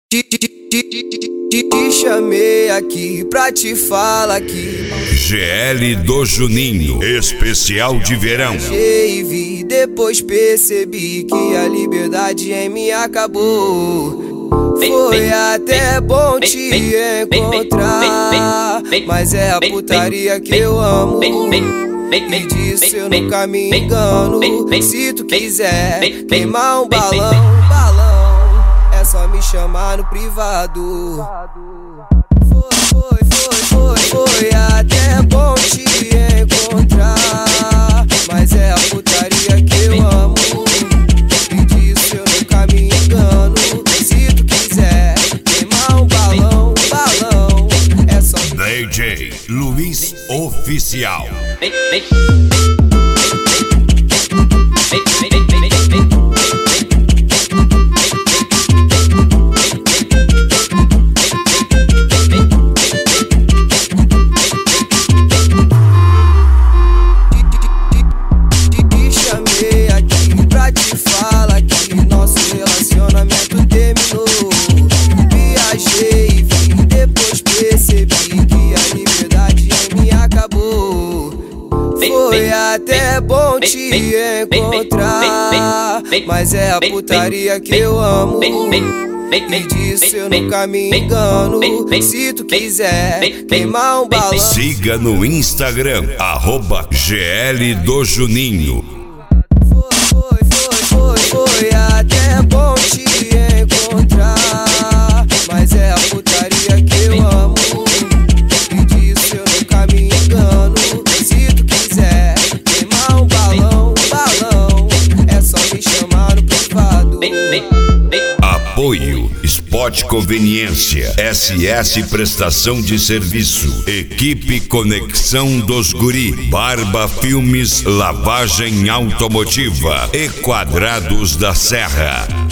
Te chamei aqui pra te falar que GL do Juninho, especial de verão. e vi, depois percebi que a liberdade em mim acabou. Foi até bom te encontrar, mas é a putaria que eu amo. E disso eu nunca me engano. Se tu quiser queimar um balão, é só me chamar no privado. Foi até bom te encontrar, mas é a putaria que eu amo. E disso eu nunca me engano. Se tu quiser queimar um balão, é só me DJ Luiz Oficial. Foi até bom te encontrar, mas é a putaria que eu amo. E disso eu nunca me engano. Se tu quiser queimar um balão, siga no Instagram, @GL do Juninho. Foi até bom te encontrar, mas é a putaria que eu amo. E disso eu nunca me engano. Se tu quiser queimar um balão, é só me chamar no privado. Apoio Spot Conveniência, SS Prestação de Serviço, Equipe Conexão dos Guri, Barba Filmes, Lavagem Automotiva e Quadrados da Serra.